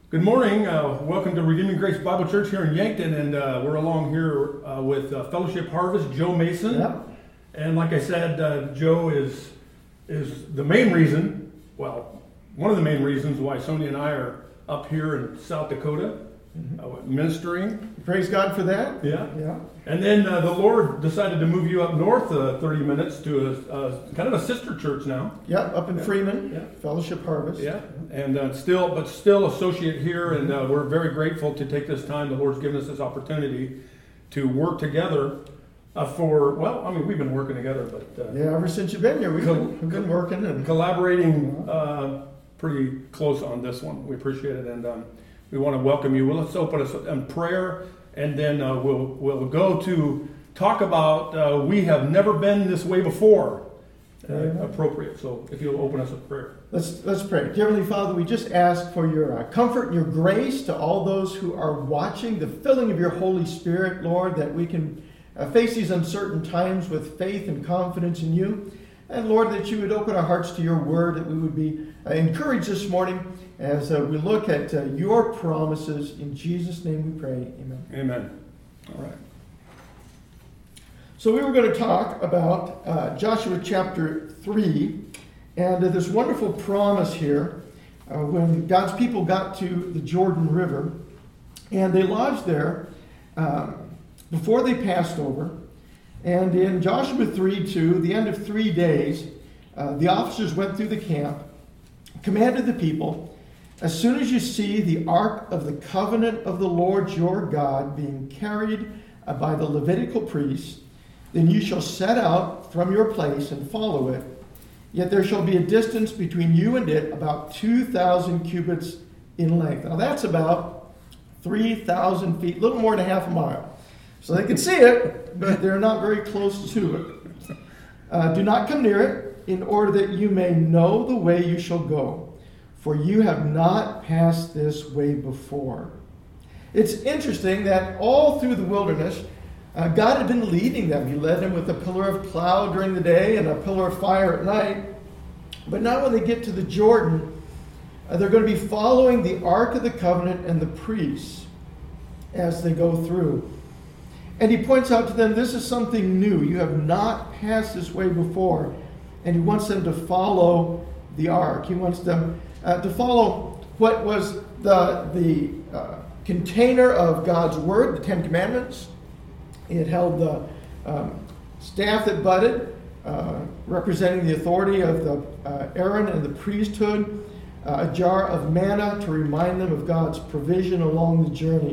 Good morning. Welcome to Redeeming Grace Bible Church here in Yankton, and we're along here with Fellowship Harvest, Joe Mason. Yep. And like I said, Joe is the main reason, well, one of the main reasons why Sonia and I are up here in South Dakota ministering. Praise God for that. Yeah. Yeah. And then the Lord decided to move you up north 30 minutes to a kind of a sister church now. Yep, up in Freeman, Yeah. Fellowship Harvest. Yeah, and still associate here, and we're very grateful to take this time. The Lord's given us this opportunity to work together we've been working together, but Yeah, ever since you've been here, we've been working and collaborating pretty close on this one. We appreciate it, and we want to welcome you. Well, let's open us in prayer, and then we'll go to talk about we have never been this way before. Appropriate. So if you'll open us a prayer. Let's pray. Dear Heavenly Father, we just ask for your comfort and your grace to all those who are watching, the filling of your Holy Spirit, Lord, that we can face these uncertain times with faith and confidence in you. And Lord, that you would open our hearts to your word, that we would be encouraged this morning as we look at your promises. In Jesus' name we pray. Amen. Amen. All right. So we were going to talk about Joshua chapter 3, and this wonderful promise here when God's people got to the Jordan River, and they lodged there before they passed over. And in Joshua 3:2, the end of 3 days, the officers went through the camp, commanded the people, as soon as you see the ark of the covenant of the Lord your God being carried by the Levitical priests, then you shall set out from your place and follow it. Yet there shall be a distance between you and it about 2,000 cubits in length. Now that's about 3,000 feet, a little more than half a mile. So they can see it, but they're not very close to it. Do not come near it, in order that you may know the way you shall go, for you have not passed this way before. It's interesting that all through the wilderness, God had been leading them. He led them with a pillar of cloud during the day and a pillar of fire at night. But now when they get to the Jordan, they're going to be following the Ark of the Covenant and the priests as they go through. And he points out to them, this is something new. You have not passed this way before. And he wants them to follow the Ark. He wants them to follow what was the container of God's Word, the Ten Commandments. It held the staff that budded, representing the authority of the Aaron and the priesthood, a jar of manna to remind them of God's provision along the journey.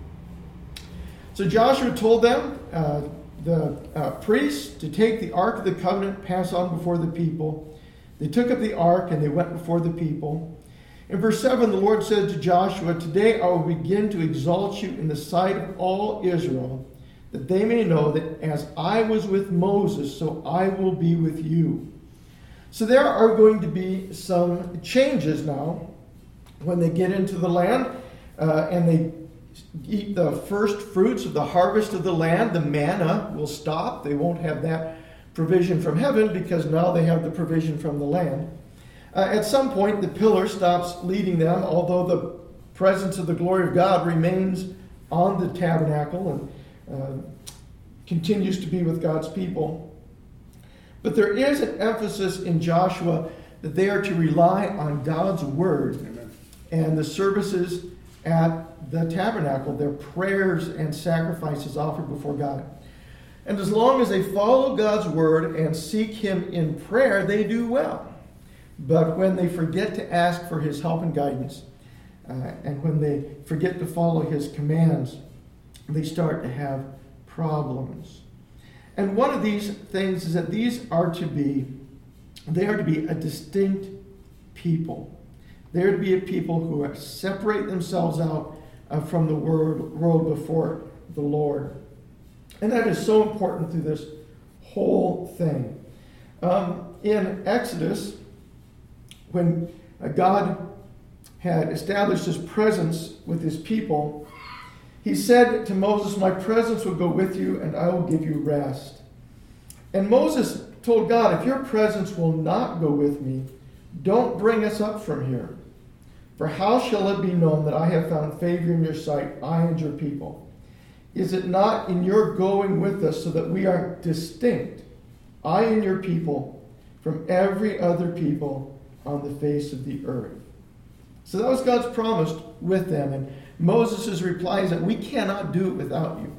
So Joshua told them, the priests, to take the Ark of the Covenant, pass on before the people. They took up the Ark and they went before the people. In verse 7, the Lord said to Joshua, "Today I will begin to exalt you in the sight of all Israel, that they may know that as I was with Moses, so I will be with you." So there are going to be some changes now when they get into the land and they eat the first fruits of the harvest of the land. The manna will stop. They won't have that provision from heaven because now they have the provision from the land. At some point, the pillar stops leading them, although the presence of the glory of God remains on the tabernacle and continues to be with God's people. But there is an emphasis in Joshua that they are to rely on God's word. Amen. And the services at the tabernacle, their prayers and sacrifices offered before God. And as long as they follow God's word and seek him in prayer, they do well. But when they forget to ask for his help and guidance, and when they forget to follow his commands, they start to have problems. And one of these things is that they are to be a distinct people. They are to be a people who separate themselves out from the world before the Lord. And that is so important through this whole thing. In Exodus, when God had established his presence with his people, he said to Moses, "My presence will go with you, and I will give you rest." And Moses told God, "If your presence will not go with me, don't bring us up from here. For how shall it be known that I have found favor in your sight, I and your people? Is it not in your going with us so that we are distinct, I and your people, from every other people on the face of the earth? So that was God's promise with them. And Moses' reply is that we cannot do it without you.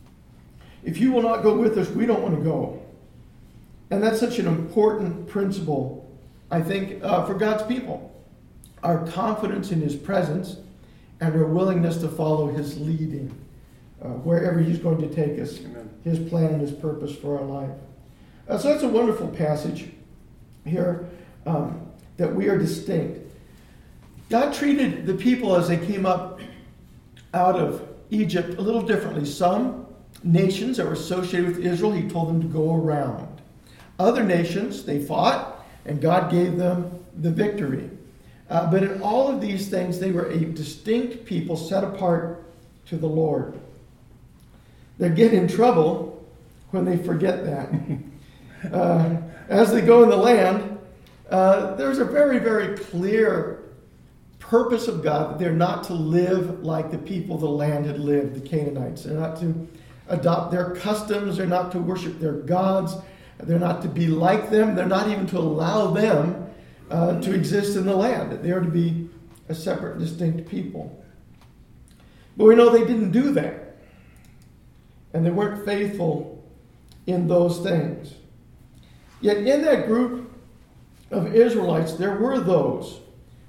If you will not go with us, we don't want to go. And that's such an important principle, I think, for God's people. Our confidence in his presence and our willingness to follow his leading wherever he's going to take us. Amen. His plan and his purpose for our life. So that's a wonderful passage here, that we are distinct. God treated the people as they came up out of Egypt a little differently. Some nations that were associated with Israel, he told them to go around. Other nations, they fought, and God gave them the victory. But in all of these things, they were a distinct people set apart to the Lord. They get in trouble when they forget that. As they go in the land, there's a very, very clear purpose of God that they're not to live like the people of the land had lived, the Canaanites. They're not to adopt their customs. They're not to worship their gods. They're not to be like them. They're not even to allow them to exist in the land. They are to be a separate, distinct people. But we know they didn't do that. And they weren't faithful in those things. Yet in that group of Israelites, there were those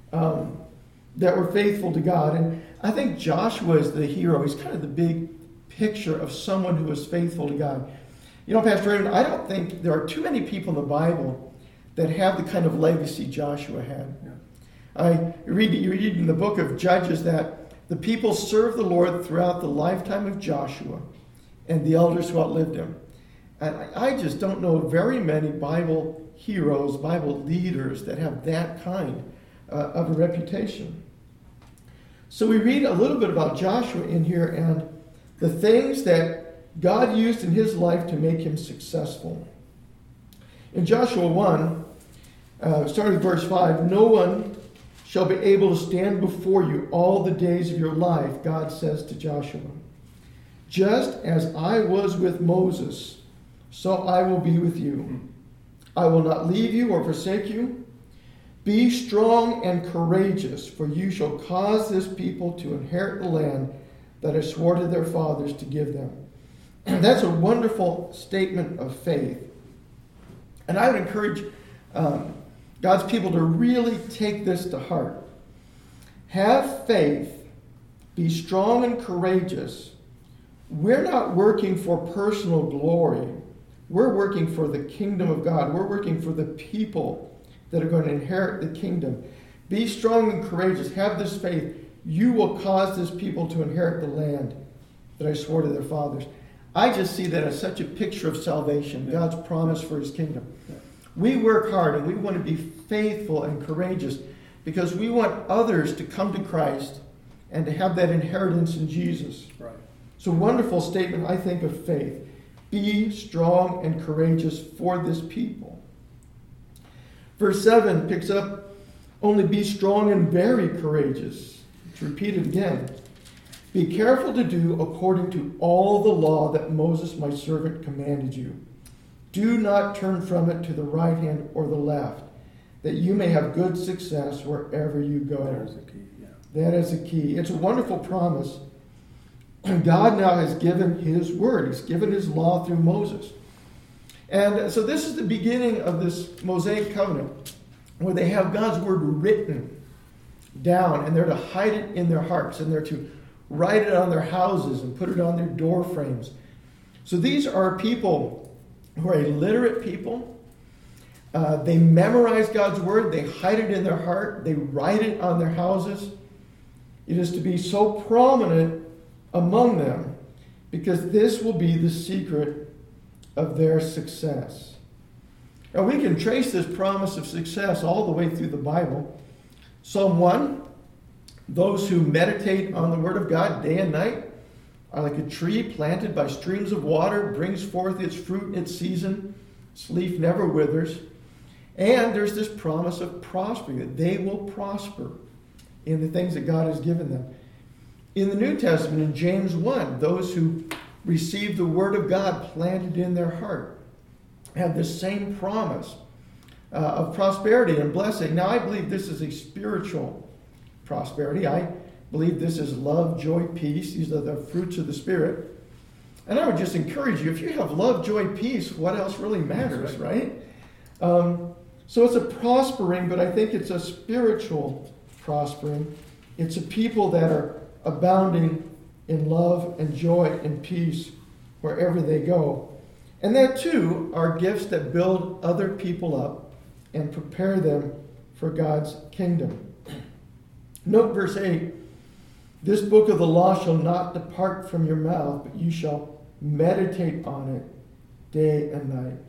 that were faithful to God. And I think Joshua is the hero. He's kind of the big picture of someone who was faithful to God. You know, Pastor Raymond, I don't think there are too many people in the Bible that have the kind of legacy Joshua had. Yeah. You read in the book of Judges that the people served the Lord throughout the lifetime of Joshua and the elders who outlived him. And I just don't know very many Bible heroes, Bible leaders that have that kind of a reputation. So we read a little bit about Joshua in here and the things that God used in his life to make him successful. In Joshua 1, starting with verse 5, no one shall be able to stand before you all the days of your life, God says to Joshua. Just as I was with Moses, so I will be with you. I will not leave you or forsake you. Be strong and courageous, for you shall cause this people to inherit the land that I swore to their fathers to give them. And that's a wonderful statement of faith. And I would encourage God's people to really take this to heart. Have faith, be strong and courageous. We're not working for personal glory. We're working for the kingdom of God. We're working for the people that are going to inherit the kingdom. Be strong and courageous. Have this faith. You will cause this people to inherit the land that I swore to their fathers. I just see that as such a picture of salvation, God's promise for his kingdom. We work hard and we want to be faithful and courageous because we want others to come to Christ and to have that inheritance in Jesus. Right. It's a wonderful statement, I think, of faith. Be strong and courageous for this people. Verse 7 picks up, only be strong and very courageous. It's repeated again. Be careful to do according to all the law that Moses my servant commanded you. Do not turn from it to the right hand or the left, that you may have good success wherever you go. There's the key, yeah. That is the key. It's a wonderful promise. And God now has given his word. He's given his law through Moses. And so this is the beginning of this Mosaic covenant, where they have God's word written down, and they're to hide it in their hearts, and they're to write it on their houses and put it on their door frames. So these are people who are a literate people. They memorize God's word. They hide it in their heart. They write it on their houses. It is to be so prominent among them because this will be the secret of their success. Now we can trace this promise of success all the way through the Bible. Psalm 1, those who meditate on the word of God day and night are like a tree planted by streams of water, brings forth its fruit in its season, its leaf never withers. And there's this promise of prospering, that they will prosper in the things that God has given them. In the New Testament, in James 1, those who received the word of God planted in their heart have the same promise of prosperity and blessing. Now, I believe this is a spiritual prosperity. I believe this is love, joy, peace. These are the fruits of the Spirit. And I would just encourage you, if you have love, joy, peace, what else really matters, right? So it's a prospering, but I think it's a spiritual prospering. It's a people that are abounding in love and joy and peace wherever they go. And that too are gifts that build other people up and prepare them for God's kingdom. Note verse 8, this book of the law shall not depart from your mouth, but you shall meditate on it day and night.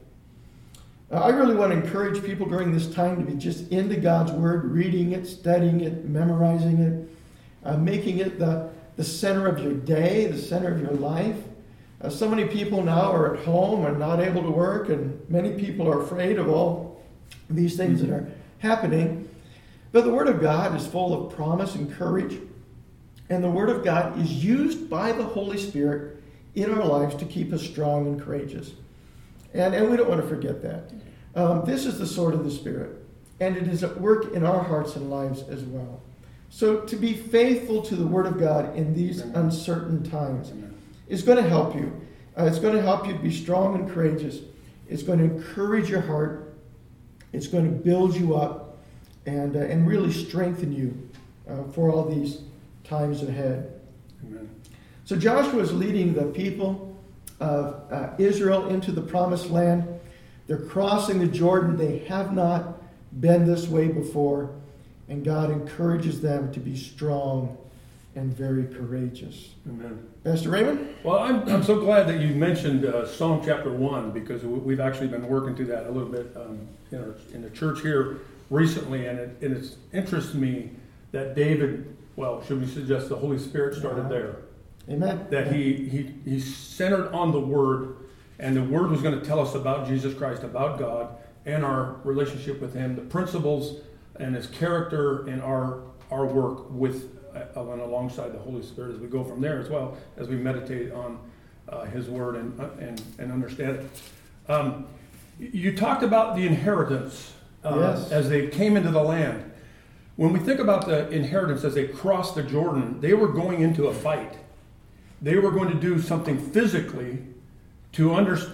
I really want to encourage people during this time to be just into God's word, reading it, studying it, memorizing it, making it the center of your day, the center of your life. So many people now are at home and not able to work, and many people are afraid of all these things that are happening. But the Word of God is full of promise and courage, and the Word of God is used by the Holy Spirit in our lives to keep us strong and courageous. And we don't want to forget that. This is the sword of the Spirit, and it is at work in our hearts and lives as well. So to be faithful to the Word of God in these uncertain times is going to help you. It's going to help you to be strong and courageous. It's going to encourage your heart. It's going to build you up and really strengthen you for all these times ahead. Amen. So Joshua is leading the people of Israel into the promised land. They're crossing the Jordan. They have not been this way before. And God encourages them to be strong and very courageous. Amen. Pastor Raymond? Well, I'm so glad that you mentioned Psalm chapter 1, because we've actually been working through that a little bit in the church here recently, and it interests me that David, well, should we suggest the Holy Spirit started there? Amen. That he centered on the Word, and the Word was going to tell us about Jesus Christ, about God, and our relationship with Him, the principles and His character and our work with and alongside the Holy Spirit as we go from there, as well as we meditate on His Word and understand it. You talked about the inheritance yes. as they came into the land. When we think about the inheritance as they crossed the Jordan, they were going into a fight. They were going to do something physically to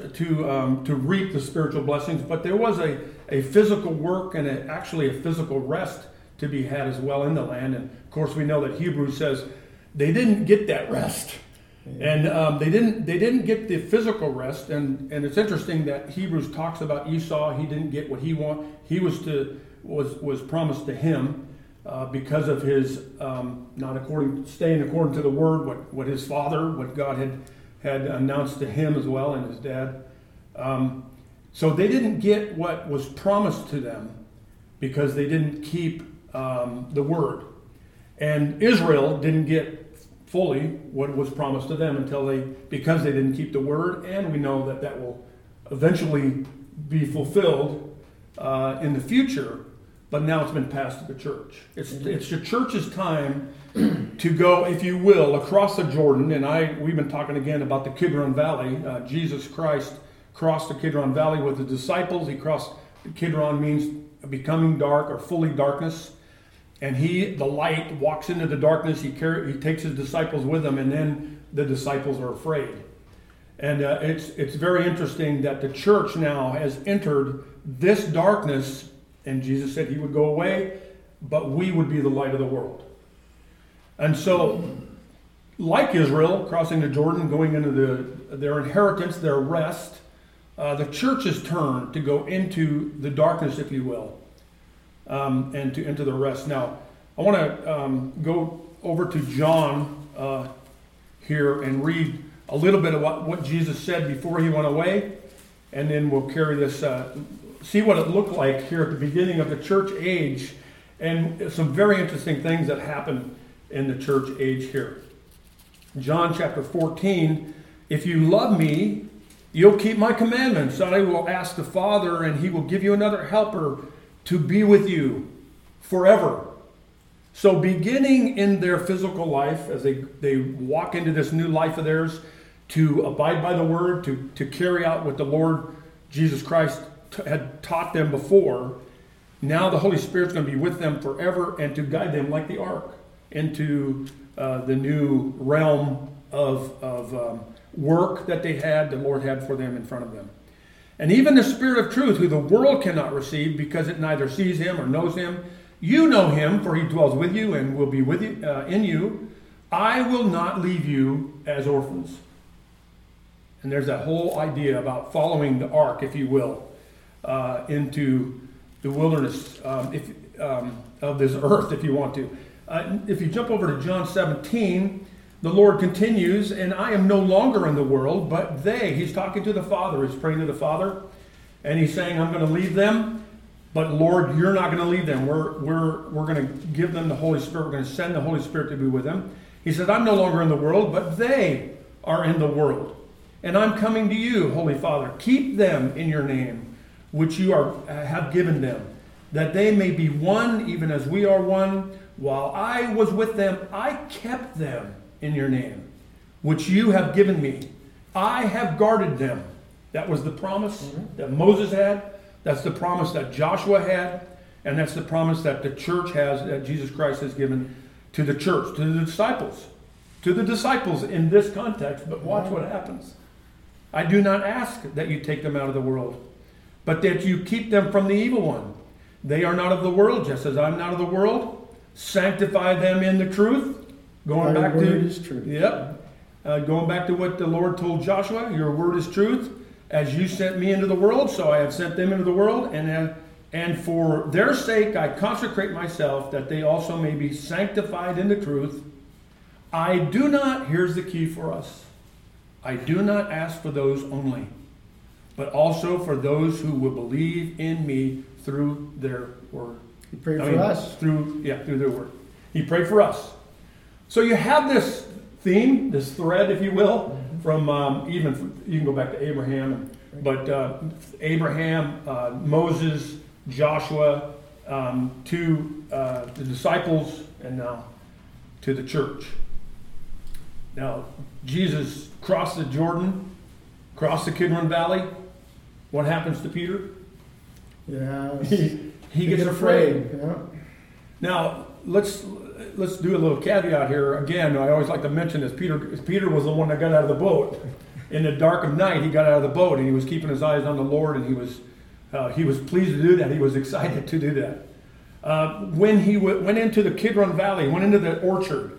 reap the spiritual blessings, but there was a physical work and actually a physical rest to be had as well in the land. And of course, we know that Hebrews says they didn't get that rest, and they didn't get the physical rest. And it's interesting that Hebrews talks about Esau. He didn't get what he wanted. He was promised to him because of his staying according to the word, what his father, what God had announced to him as well, and his dad. So they didn't get what was promised to them because they didn't keep the word. And Israel didn't get fully what was promised to them because they didn't keep the word, and we know that will eventually be fulfilled in the future. But now it's been passed to the church. It's the church's time to go, if you will, across the Jordan. And we've been talking again about the Kidron Valley. Jesus Christ crossed the Kidron Valley with the disciples. He crossed, Kidron means becoming dark or fully darkness. And the light, walks into the darkness. He takes his disciples with him, and then the disciples are afraid. And it's very interesting that the church now has entered this darkness. And Jesus said he would go away, but we would be the light of the world. And so, like Israel, crossing the Jordan, going into their inheritance, their rest, the church's turn to go into the darkness, if you will, and to enter the rest. Now, I want to go over to John here and read a little bit of what Jesus said before he went away, and then we'll carry this see what it looked like here at the beginning of the church age, and some very interesting things that happened in the church age here. John chapter 14, if you love me, you'll keep my commandments. I will ask the Father, and he will give you another helper to be with you forever. So beginning in their physical life, as they walk into this new life of theirs, to abide by the word, to carry out what the Lord Jesus Christ had taught them before, now the Holy Spirit's going to be with them forever and to guide them like the ark into the new realm of work that they had, the Lord had for them in front of them. And even the Spirit of truth, who the world cannot receive because it neither sees him or knows him, you know him, for he dwells with you and will be with you in you. I will not leave you as orphans. And there's that whole idea about following the ark, if you will, into the wilderness of this earth, if you want to. If you jump over to John 17, the Lord continues, and I am no longer in the world, but they. He's talking to the Father. He's praying to the Father, and he's saying, I'm going to leave them, but Lord, you're not going to leave them. We're going to give them the Holy Spirit. We're going to send the Holy Spirit to be with them. He said, I'm no longer in the world, but they are in the world. And I'm coming to you, Holy Father. Keep them in your name, which you have given them, that they may be one, even as we are one. While I was with them, I kept them in your name, which you have given me. I have guarded them. That was the promise that Moses had. That's the promise that Joshua had. And that's the promise that the church has, that Jesus Christ has given to the church, to the disciples. To the disciples in this context. But watch what happens. I do not ask that you take them out of the world, but that you keep them from the evil one. They are not of the world, just as I'm not of the world. Sanctify them in the truth. Going back to is truth. Yep. Going back to what the Lord told Joshua, your word is truth. As you sent me into the world, so I have sent them into the world, and for their sake I consecrate myself, that they also may be sanctified in the truth. I do not, here's the key for us, I do not ask for those only, but also for those who will believe in me through their word. He prayed for us. Through their word. He prayed for us. So you have this theme, this thread, if you will, from you can go back to Abraham, but Abraham, Moses, Joshua, to the disciples, and now to the church. Now, Jesus crossed the Jordan, crossed the Kidron Valley. What happens to Peter? Yeah, he gets afraid. Yeah. Now, let's do a little caveat here. Again, I always like to mention this. Peter was the one that got out of the boat. In the dark of night, he got out of the boat, and he was keeping his eyes on the Lord, and he was pleased to do that. He was excited to do that. When he went into the Kidron Valley, went into the orchard,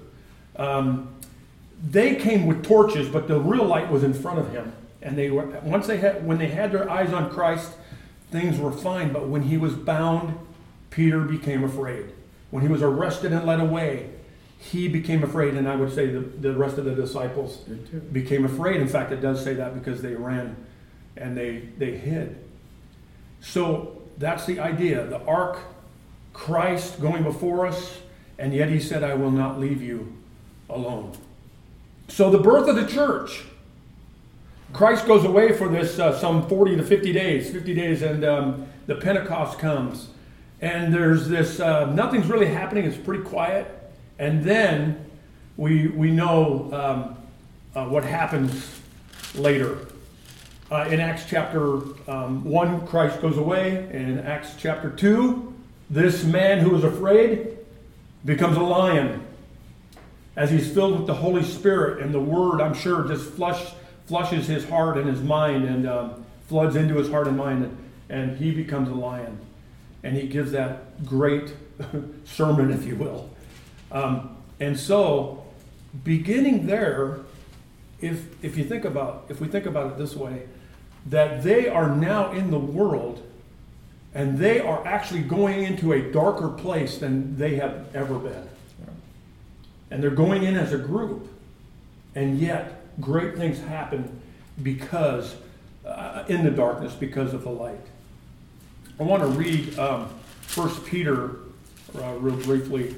they came with torches, but the real light was in front of him. And when they had their eyes on Christ, things were fine. But when he was bound, Peter became afraid. When he was arrested and led away, he became afraid. And I would say the rest of the disciples became afraid. In fact, it does say that because they ran and they hid. So that's the idea. The ark, Christ going before us, and yet he said, I will not leave you alone. So the birth of the church. Christ goes away for this some 40 to 50 days. 50 days, and the Pentecost comes. And there's this, nothing's really happening. It's pretty quiet. And then we know what happens later. In Acts chapter 1, Christ goes away. And in Acts chapter 2, this man who was afraid becomes a lion. As he's filled with the Holy Spirit, and the Word, I'm sure, just flushes his heart and his mind, and floods into his heart and mind, and he becomes a lion. And he gives that great sermon, if you will. And so, beginning there, if we think about it this way, that they are now in the world, and they are actually going into a darker place than they have ever been. And they're going in as a group, and yet great things happen because in the darkness because of the light. I want to read 1 Peter real briefly.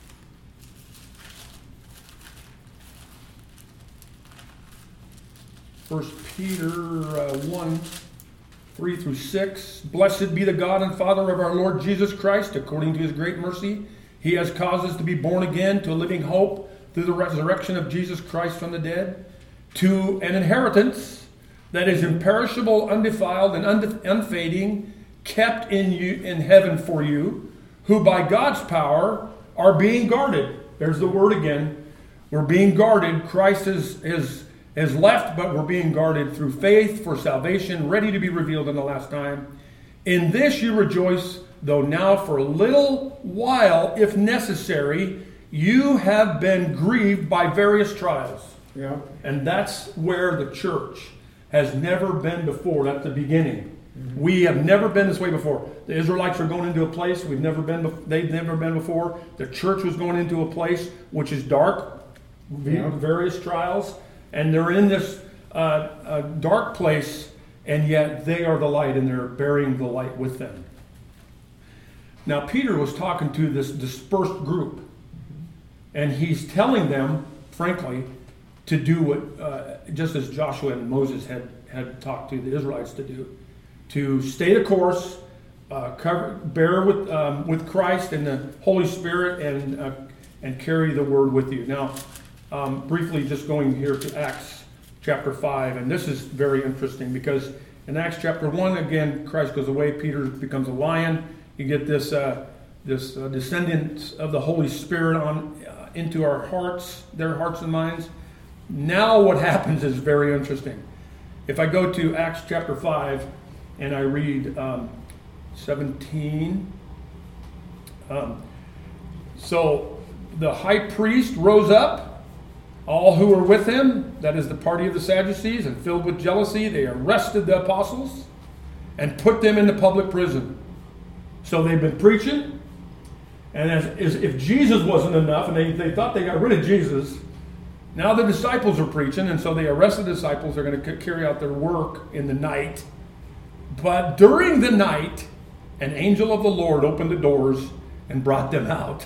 First Peter 1, 3 through 6. Blessed be the God and Father of our Lord Jesus Christ. According to his great mercy, He has caused us to be born again to a living hope through the resurrection of Jesus Christ from the dead, to an inheritance that is imperishable, undefiled, and unfading, kept in you in heaven for you, who by God's power are being guarded. There's the word again. We're being guarded. Christ has left, but we're being guarded through faith for salvation, ready to be revealed in the last time. In this you rejoice, though now for a little while, if necessary, you have been grieved by various trials. Yeah. And that's where the church has never been before. That's the beginning. Mm-hmm. We have never been this way before. The Israelites are going into a place they've never been before. The church was going into a place which is dark, various trials, and they're in this dark place, and yet they are the light, and they're bearing the light with them. Now, Peter was talking to this dispersed group, and he's telling them, frankly, to do what, just as Joshua and Moses had talked to the Israelites to do, to stay the course, bear with Christ and the Holy Spirit, and carry the word with you. Now, briefly, just going here to Acts chapter 5, and this is very interesting because in Acts chapter 1, again, Christ goes away, Peter becomes a lion. You get this descendant of the Holy Spirit into our hearts, their hearts and minds. Now what happens is very interesting. If I go to Acts chapter 5 and I read 17. So the high priest rose up, all who were with him, that is the party of the Sadducees, and filled with jealousy, they arrested the apostles and put them into public prison. So they've been preaching, and as if Jesus wasn't enough, and they thought they got rid of Jesus, now the disciples are preaching, and so they arrest the disciples. They're going to carry out their work in the night. But during the night, an angel of the Lord opened the doors and brought them out.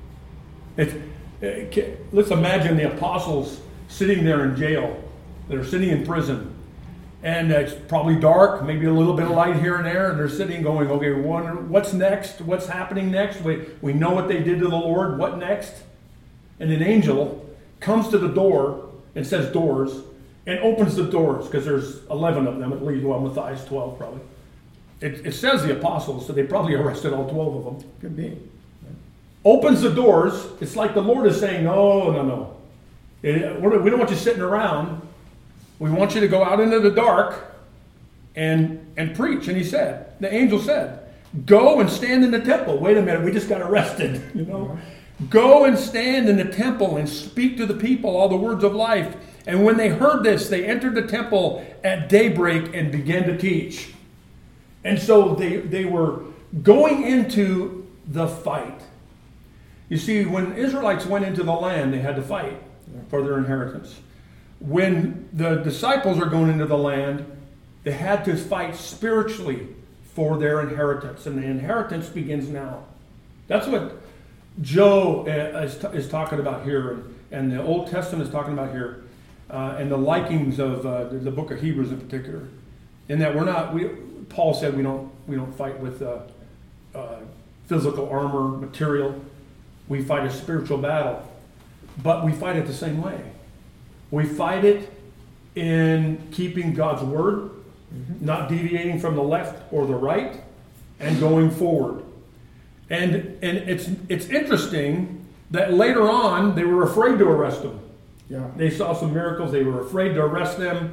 Let's imagine the apostles sitting there in jail. They're sitting in prison. And it's probably dark, maybe a little bit of light here and there, and they're sitting going, okay, what's next? What's happening next? We know what they did to the Lord. What next? And an angel comes to the door, it says doors, and opens the doors, because there's 11 of them, at least, well, Matthias 12 probably. It says the apostles, so they probably arrested all 12 of them. Could be. Opens the doors. It's like the Lord is saying, no. We don't want you sitting around. We want you to go out into the dark and preach. And the angel said, go and stand in the temple. Wait a minute, we just got arrested. Go and stand in the temple and speak to the people all the words of life. And when they heard this, they entered the temple at daybreak and began to teach. And so they were going into the fight. You see, when Israelites went into the land, they had to fight for their inheritance. When the disciples are going into the land, they had to fight spiritually for their inheritance. And the inheritance begins now. That's what Joe is talking about here, and the Old Testament is talking about here, and the likings of the book of Hebrews in particular. In that Paul said we don't fight with physical armor, material. We fight a spiritual battle, but we fight it the same way. We fight it in keeping God's word, not deviating from the left or the right, and going forward. And it's interesting that later on they were afraid to arrest them. Yeah. They saw some miracles. They were afraid to arrest them.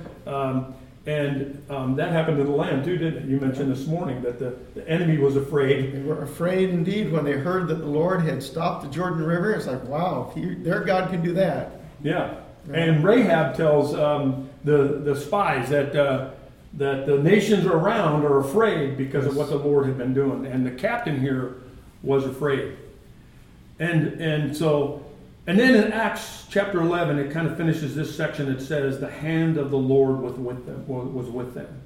And that happened in the land too, didn't it? You mentioned this morning that the enemy was afraid. They were afraid indeed when they heard that the Lord had stopped the Jordan River. It's like, wow, their God can do that. Yeah. And Rahab tells the spies that the nations around are afraid because of what the Lord had been doing. And the captain here was afraid. And then in Acts chapter 11, it kind of finishes this section. It says, the hand of the Lord was with them.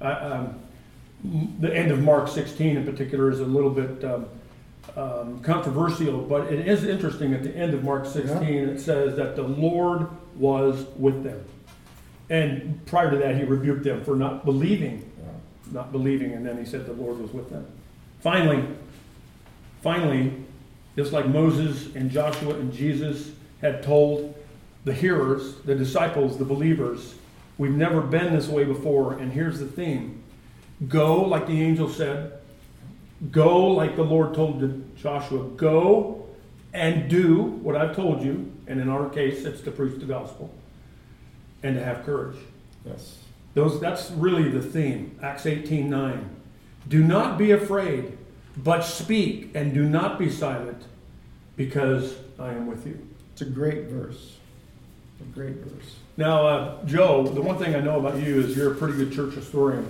The end of Mark 16 in particular is a little bit controversial, but it is interesting. At the end of Mark 16, it says that the Lord was with them. And prior to that, he rebuked them for not believing. And then he said the Lord was with them. Finally, Just like Moses and Joshua and Jesus had told the hearers, the disciples, the believers, we've never been this way before, and here's the theme. Go, like the angel said. Go, like the Lord told Joshua. Go and do what I've told you, and in our case, it's to preach the gospel and to have courage. Yes. That's really the theme. Acts 18:9. Do not be afraid, but speak, and do not be silent, because I am with you. It's a great verse. A great verse. Now, Joe, the one thing I know about you is you're a pretty good church historian.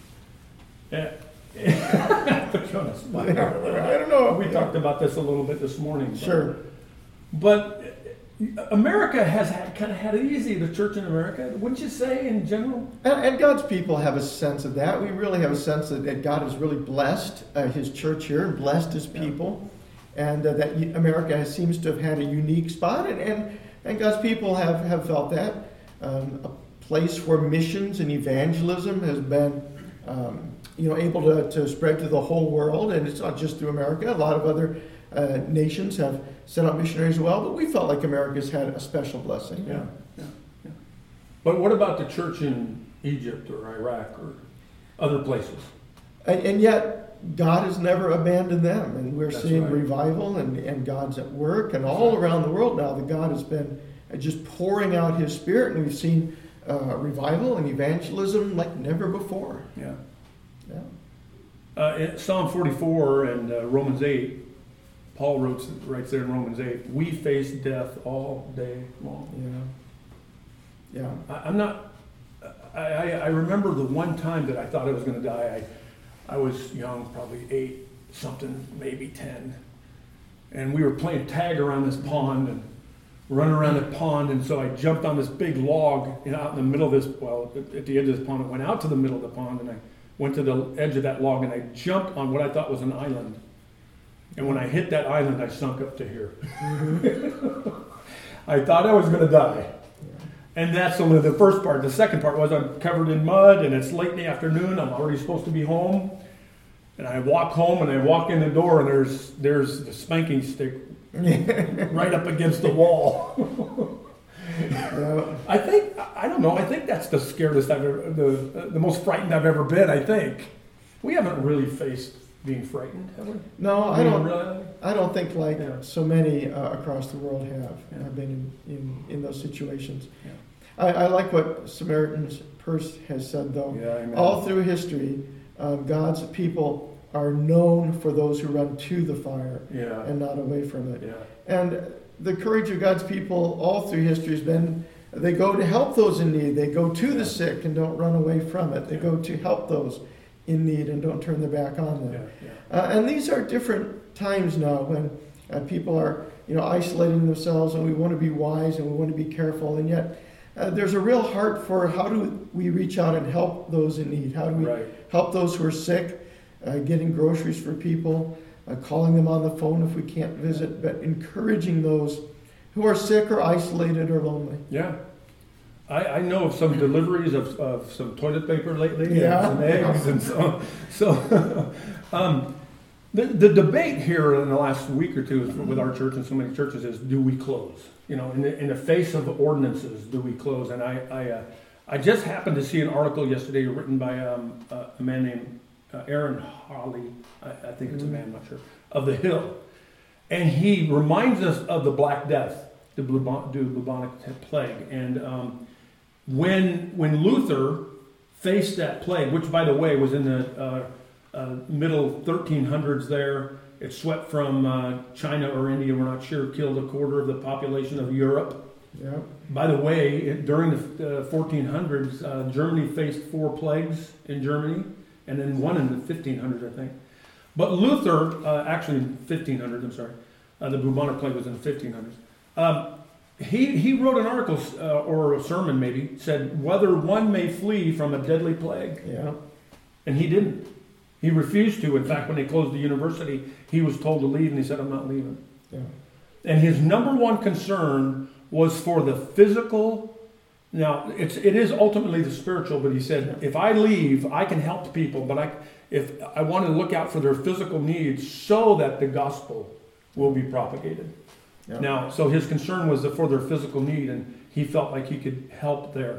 Put you on the spot. I don't know. We talked about this a little bit this morning. Sure. But America has kind of had it easy, the church in America, wouldn't you say, in general? And God's people have a sense of that. We really have a sense that God has really blessed His church here and blessed His people. And that America seems to have had a unique spot. And God's people have felt that. A place where missions and evangelism has been able to spread to the whole world. And it's not just through America. A lot of other nations have sent out missionaries as well. But we felt like America's had a special blessing. Yeah. But what about the church in Egypt or Iraq or other places? And yet, God has never abandoned them. And we're That's seeing right. revival and God's at work. And all around the world now, that God has been just pouring out His Spirit. And we've seen revival and evangelism like never before. Yeah. Yeah. In Psalm 44 and Romans 8, Paul writes there in Romans 8, we face death all day long. Yeah. I remember the one time that I thought I was going to die. I was young, probably 8 something, maybe 10. And we were playing tag around this pond and running around the pond. And so I jumped on this big log out in the middle of this, at the edge of this pond. I went out to the middle of the pond and I went to the edge of that log and I jumped on what I thought was an island. And when I hit that island, I sunk up to here. Mm-hmm. I thought I was going to die. And that's only the first part. The second part was I'm covered in mud and it's late in the afternoon. I'm already supposed to be home. And I walk home and I walk in the door and there's the spanking stick right up against the wall. I think that's the scariest I've ever, the most frightened I've ever been, I think. We haven't really faced being frightened, have we? No, I don't think like Yeah. so many across the world have been in those situations. Yeah. I like what Samaritan's Purse has said, though. Yeah, amen. All through history, God's people are known for those who run to the fire and not away from it. Yeah. And the courage of God's people all through history has been, they go to help those in need. They go to the sick and don't run away from it. They go to help those in need and don't turn their back on them. And these are different times now when people are isolating themselves, and we want to be wise and we want to be careful, and yet there's a real heart for how do we reach out and help those in need? How do we help those who are sick, getting groceries for people, calling them on the phone if we can't visit, but encouraging those who are sick or isolated or lonely. Yeah. I know of some deliveries of some toilet paper lately, Yeah. and some eggs, and so the debate here in the last week or two with our church and so many churches is, do we close? In the face of the ordinances, do we close? And I just happened to see an article yesterday written by a man named Aaron Hawley, I think it's a man, I'm not sure, of The Hill, and he reminds us of the Black Death, the bubonic plague, and when Luther faced that plague, which by the way was in the middle 1300s there, it swept from China or India, we're not sure, killed a quarter of the population of Europe. Yeah. By the way, during the 1400s, Germany faced 4 plagues in Germany, and then one in the 1500s, I think. But Luther, actually 1500s, I'm sorry, the bubonic plague was in the 1500s. He wrote an article, or a sermon maybe, said whether one may flee from a deadly plague. Yeah. And he didn't. He refused to. In fact, when they closed the university, he was told to leave, and he said, I'm not leaving. Yeah. And his number one concern was for the physical. Now, it is ultimately the spiritual, but he said, if I leave, I can help people, but if I want to look out for their physical needs so that the gospel will be propagated. Yeah. Now, so his concern was for their physical need, and he felt like he could help there.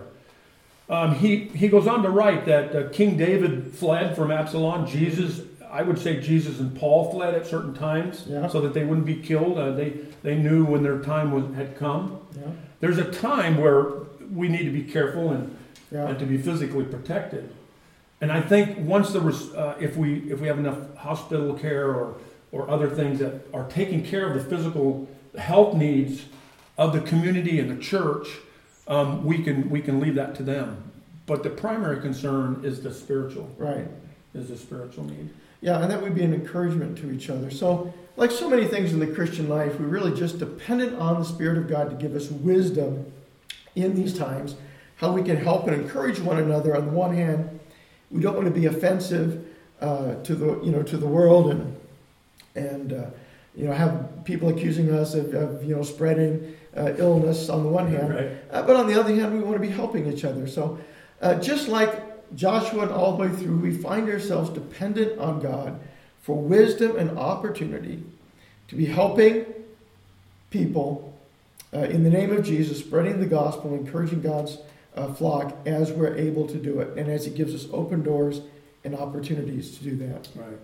He goes on to write that King David fled from Absalom. I would say Jesus and Paul fled at certain times so that they wouldn't be killed. They knew when their time had come. Yeah. There's a time where we need to be careful and to be physically protected. And I think once if we have enough hospital care or other things that are taking care of the physical health needs of the community and the church, we can leave that to them. But the primary concern is the spiritual. Right. Is the spiritual need. Yeah, and that would be an encouragement to each other. So, like so many things in the Christian life, we're really just dependent on the Spirit of God to give us wisdom in these times, how we can help and encourage one another. On the one hand, we don't want to be offensive to the world and have people accusing us of spreading illness on the one hand, right. But on the other hand, we want to be helping each other. So, just like Joshua and all the way through, we find ourselves dependent on God for wisdom and opportunity to be helping people in the name of Jesus, spreading the gospel, encouraging God's flock as we're able to do it, and as He gives us open doors and opportunities to do that. Right.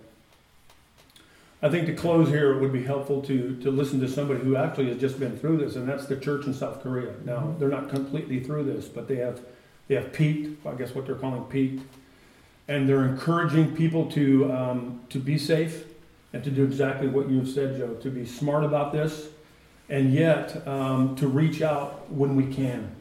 I think to close here, it would be helpful to listen to somebody who actually has just been through this, and that's the church in South Korea. Now, they're not completely through this, but they have peaked, I guess what they're calling peaked, and they're encouraging people to be safe and to do exactly what you've said, Joe, to be smart about this, and yet to reach out when we can.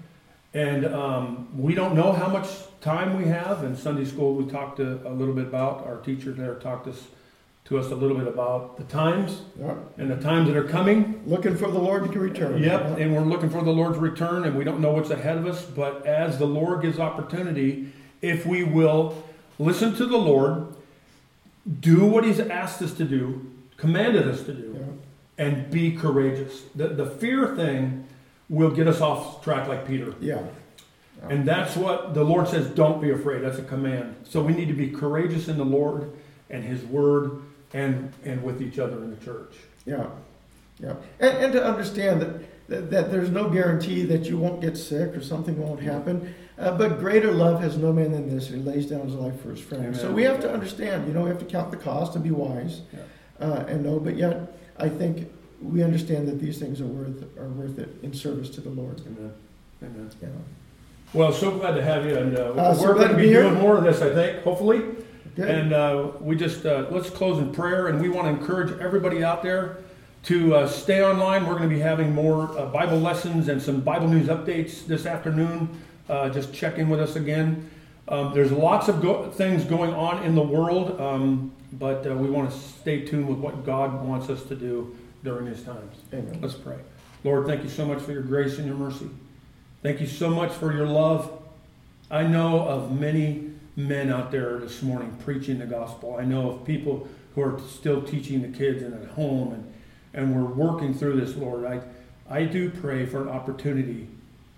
And we don't know how much time we have. In Sunday school, we talked a little bit about, our teacher there talked to us a little bit about the times and the times that are coming. Looking for the Lord to return. Yep, and we're looking for the Lord's return, and we don't know what's ahead of us, but as the Lord gives opportunity, if we will listen to the Lord, do what He's asked us to do, commanded us to do, and be courageous. The fear thing will get us off track like Peter. Yeah. And that's what the Lord says, don't be afraid. That's a command. So we need to be courageous in the Lord and His Word and with each other in the church. Yeah. And to understand that there's no guarantee that you won't get sick or something won't happen. But greater love has no man than this, who lays down his life for his friends. So we have to understand, we have to count the cost and be wise and know. But yet, I think we understand that these things are worth it in service to the Lord. Amen. Yeah. Well, so glad to have you, and so we're going to be here. doing more of this, I think, hopefully. Good. And we just let's close in prayer, and we want to encourage everybody out there to stay online. We're going to be having more Bible lessons and some Bible news updates this afternoon. Just check in with us again. There's lots of things going on in the world, but we want to stay tuned with what God wants us to do during these times. Amen. Let's pray. Lord, thank you so much for your grace and your mercy. Thank you so much for your love. I know of many men out there this morning preaching the gospel. I know of people who are still teaching the kids and at home, and we're working through this, Lord. I do pray for an opportunity,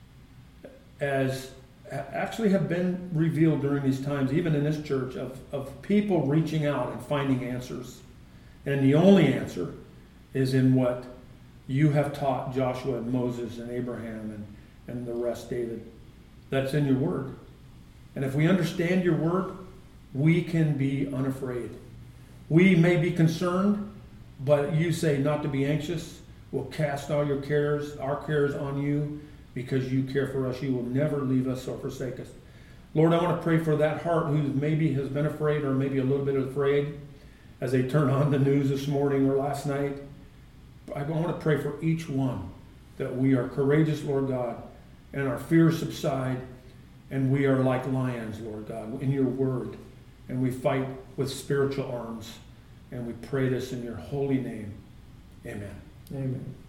as actually have been revealed during these times, even in this church, of people reaching out and finding answers. And the only answer is in what you have taught Joshua and Moses and Abraham and the rest, David. That's in your word. And if we understand your word, we can be unafraid. We may be concerned, but you say not to be anxious. We'll cast all your cares, our cares on you, because you care for us. You will never leave us or forsake us. Lord, I want to pray for that heart who maybe has been afraid or maybe a little bit afraid as they turn on the news this morning or last night. I want to pray for each one that we are courageous, Lord God, and our fears subside, and we are like lions, Lord God, in your word, and we fight with spiritual arms, and we pray this in your holy name. Amen. Amen.